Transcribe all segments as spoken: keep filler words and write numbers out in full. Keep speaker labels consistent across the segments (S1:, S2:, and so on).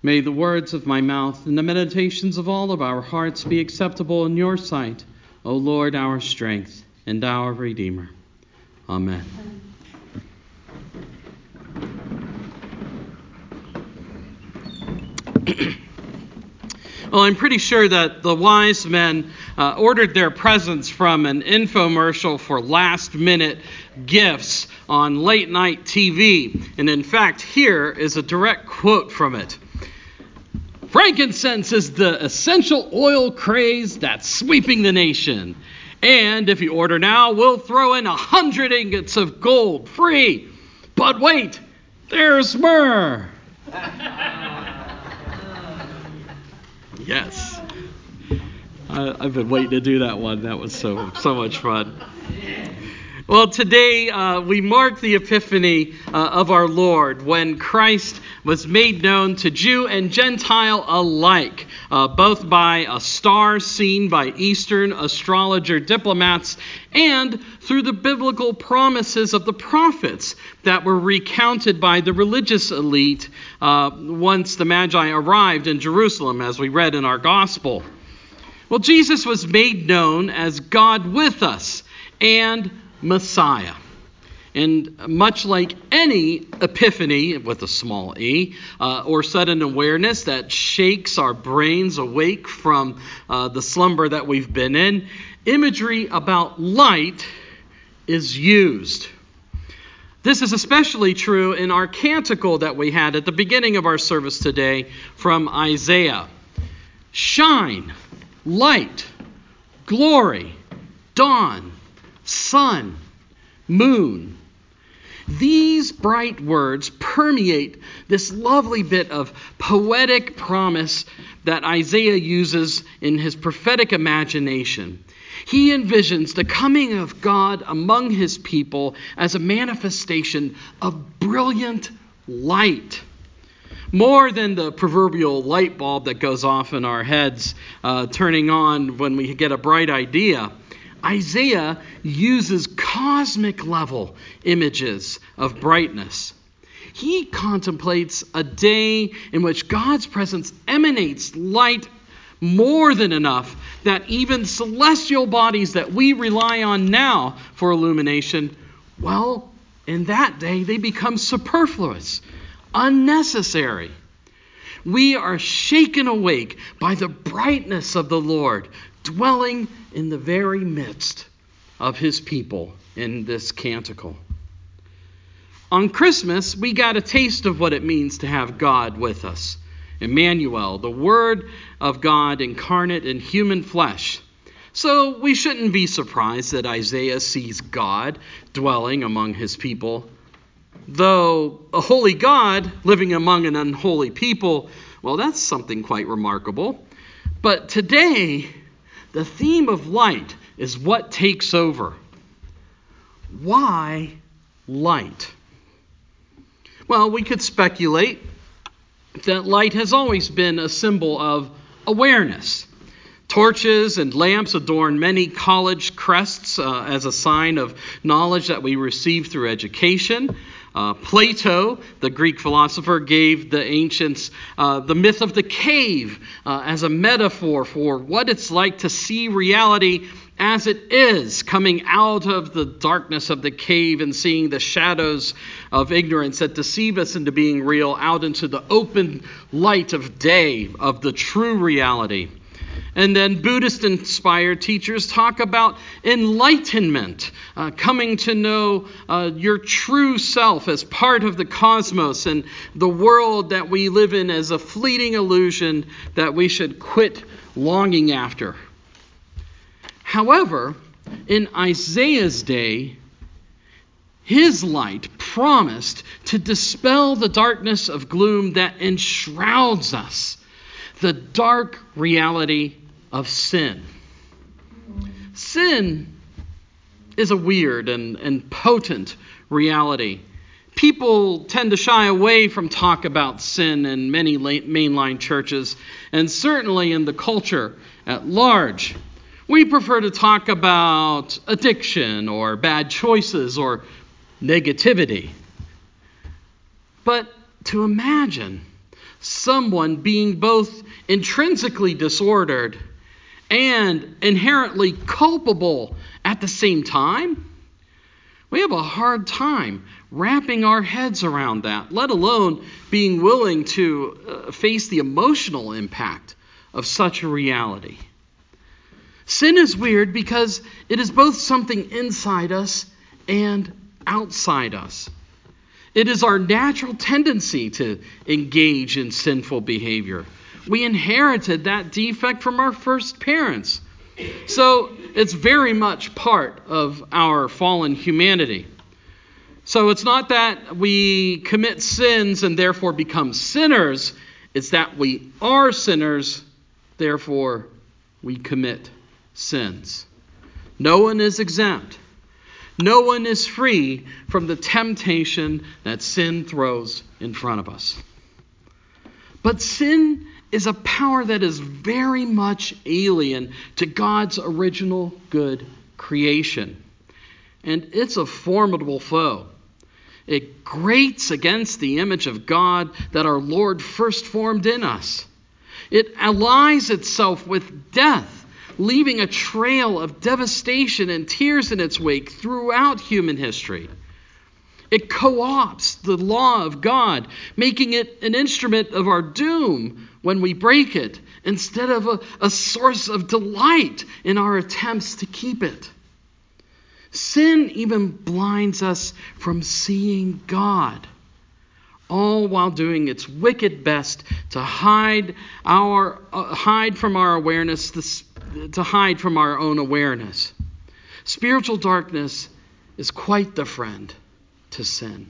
S1: May the words of my mouth and the meditations of all of our hearts be acceptable in your sight, O Lord, our strength and our Redeemer. Amen. Well, I'm pretty sure that the wise men uh, ordered their presents from an infomercial for last-minute gifts on late-night T V. And in fact, here is a direct quote from it. Frankincense is the essential oil craze that's sweeping the nation. And if you order now, we'll throw in a hundred ingots of gold free. But wait, there's myrrh. Yes. I, I've been waiting to do that one. That was so so much fun. Well, today uh, we mark the Epiphany uh, of our Lord when Christ was made known to Jew and Gentile alike, uh, both by a star seen by Eastern astrologer diplomats and through the biblical promises of the prophets that were recounted by the religious elite uh, once the Magi arrived in Jerusalem, as we read in our gospel. Well, Jesus was made known as God with us and Messiah. And much like any epiphany, with a small e, uh, or sudden awareness that shakes our brains awake from uh, the slumber that we've been in, imagery about light is used. This is especially true in our canticle that we had at the beginning of our service today from Isaiah. Shine, light, glory, dawn, sun, moon. These bright words permeate this lovely bit of poetic promise that Isaiah uses in his prophetic imagination. He envisions the coming of God among his people as a manifestation of brilliant light. More than the proverbial light bulb that goes off in our heads, uh, turning on when we get a bright idea, Isaiah uses cosmic level images of brightness. He contemplates a day in which God's presence emanates light more than enough that even celestial bodies that we rely on now for illumination, well, in that day they become superfluous, unnecessary. We are shaken awake by the brightness of the Lord, dwelling in the very midst of his people in this canticle. On Christmas, we got a taste of what it means to have God with us. Emmanuel, the Word of God incarnate in human flesh. So we shouldn't be surprised that Isaiah sees God dwelling among his people. Though a holy God living among an unholy people, well, that's something quite remarkable. But today, the theme of light is what takes over. Why light? Well, we could speculate that light has always been a symbol of awareness. Torches and lamps adorn many college crests uh, as a sign of knowledge that we receive through education. Uh, Plato, the Greek philosopher, gave the ancients uh, the myth of the cave uh, as a metaphor for what it's like to see reality as it is, coming out of the darkness of the cave and seeing the shadows of ignorance that deceive us into being real out into the open light of day of the true reality. And then Buddhist-inspired teachers talk about enlightenment, uh, coming to know uh, your true self as part of the cosmos and the world that we live in as a fleeting illusion that we should quit longing after. However, in Isaiah's day, his light promised to dispel the darkness of gloom that enshrouds us, the dark reality of sin. Sin is a weird and, and potent reality. People tend to shy away from talk about sin in many mainline churches, and certainly in the culture at large. We prefer to talk about addiction or bad choices or negativity. But to imagine someone being both intrinsically disordered and inherently culpable at the same time? We have a hard time wrapping our heads around that, let alone being willing to uh, face the emotional impact of such a reality. Sin is weird because it is both something inside us and outside us. It is our natural tendency to engage in sinful behavior. We inherited that defect from our first parents. So it's very much part of our fallen humanity. So it's not that we commit sins and therefore become sinners. It's that we are sinners, therefore we commit sins. No one is exempt. No one is free from the temptation that sin throws in front of us. But sin is a power that is very much alien to God's original good creation. And it's a formidable foe. It grates against the image of God that our Lord first formed in us. It allies itself with death, leaving a trail of devastation and tears in its wake throughout human history. It co-opts the law of God, making it an instrument of our doom when we break it, instead of a, a source of delight in our attempts to keep it. Sin even blinds us from seeing God, all while doing its wicked best to hide our uh, hide from our awareness, the, to hide from our own awareness. Spiritual darkness is quite the friend to sin.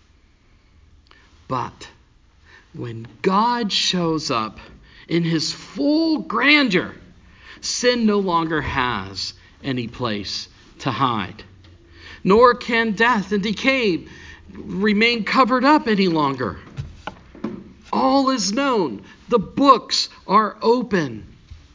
S1: But when God shows up in his full grandeur, sin no longer has any place to hide. Nor can death and decay remain covered up any longer. All is known. The books are open.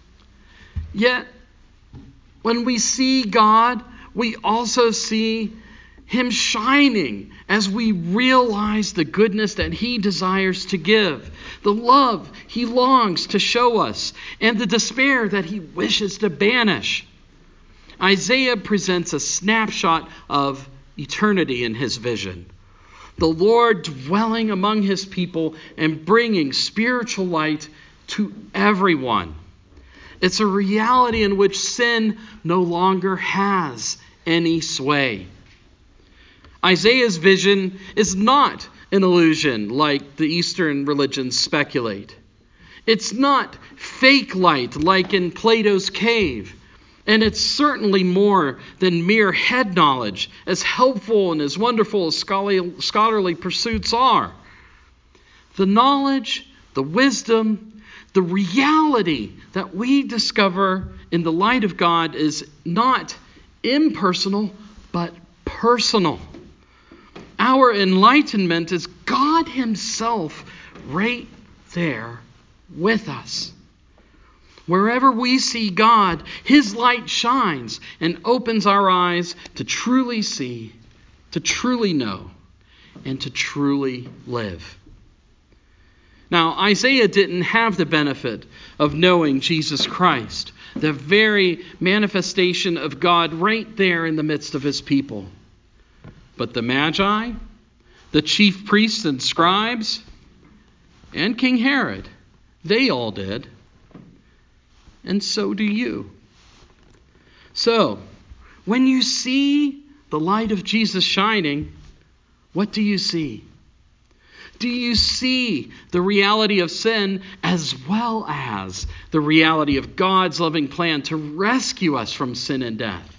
S1: Yet, when we see God, we also see him shining as we realize the goodness that he desires to give, the love he longs to show us, and the despair that he wishes to banish. Isaiah presents a snapshot of eternity in his vision. The Lord dwelling among his people and bringing spiritual light to everyone. It's a reality in which sin no longer has any sway. Isaiah's vision is not an illusion like the Eastern religions speculate. It's not fake light like in Plato's cave. And it's certainly more than mere head knowledge, as helpful and as wonderful as scholarly pursuits are. The knowledge, the wisdom, the reality that we discover in the light of God is not impersonal, but personal. Our enlightenment is God himself right there with us. Wherever we see God, his light shines and opens our eyes to truly see, to truly know, and to truly live. Now, Isaiah didn't have the benefit of knowing Jesus Christ, the very manifestation of God right there in the midst of his people. But the Magi, the chief priests and scribes, and King Herod, they all did. And so do you. So, when you see the light of Jesus shining, what do you see? Do you see the reality of sin as well as the reality of God's loving plan to rescue us from sin and death?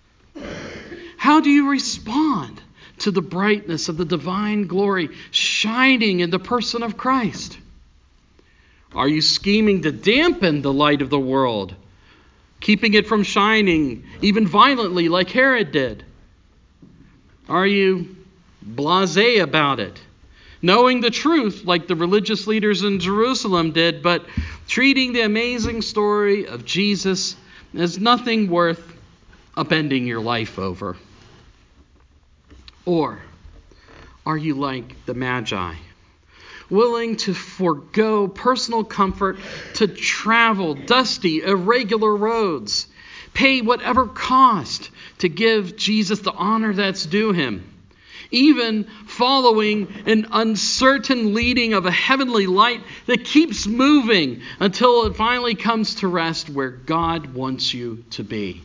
S1: How do you respond to the brightness of the divine glory shining in the person of Christ? Are you scheming to dampen the light of the world, keeping it from shining even violently like Herod did? Are you blasé about it, knowing the truth like the religious leaders in Jerusalem did, but treating the amazing story of Jesus as nothing worth upending your life over? Or are you like the Magi, willing to forego personal comfort to travel dusty, irregular roads, pay whatever cost to give Jesus the honor that's due him, even following an uncertain leading of a heavenly light that keeps moving until it finally comes to rest where God wants you to be.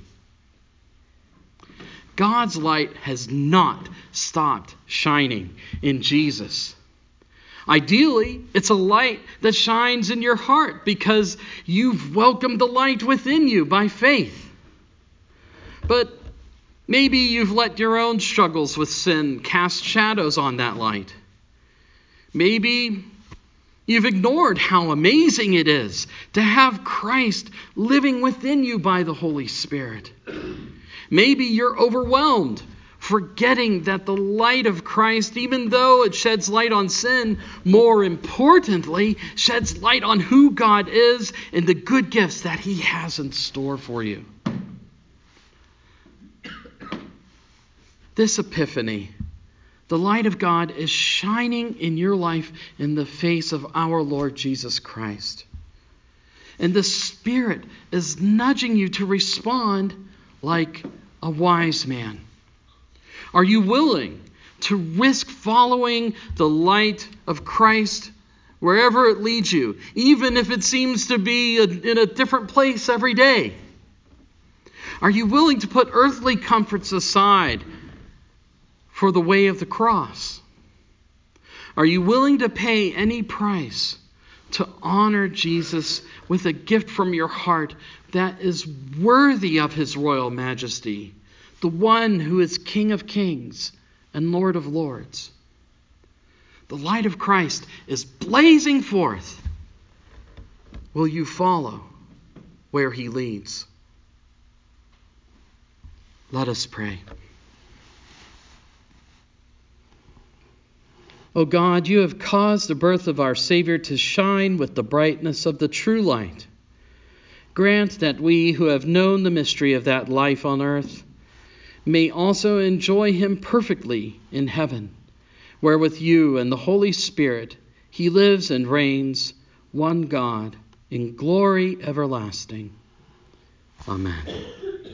S1: God's light has not stopped shining in Jesus. Ideally, it's a light that shines in your heart because you've welcomed the light within you by faith. But maybe you've let your own struggles with sin cast shadows on that light. Maybe you've ignored how amazing it is to have Christ living within you by the Holy Spirit. Maybe you're overwhelmed, forgetting that the light of Christ, even though it sheds light on sin, more importantly, sheds light on who God is and the good gifts that he has in store for you. This Epiphany, the light of God is shining in your life in the face of our Lord Jesus Christ. And the Spirit is nudging you to respond like a wise man. Are you willing to risk following the light of Christ wherever it leads you, even if it seems to be in a different place every day? Are you willing to put earthly comforts aside for the way of the cross? Are you willing to pay any price to honor Jesus with a gift from your heart that is worthy of his royal majesty, the one who is King of kings and Lord of lords? The light of Christ is blazing forth. Will you follow where he leads? Let us pray. O God, you have caused the birth of our Savior to shine with the brightness of the true light. Grant that we who have known the mystery of that life on earth may also enjoy him perfectly in heaven, where with you and the Holy Spirit he lives and reigns, one God, in glory everlasting. Amen.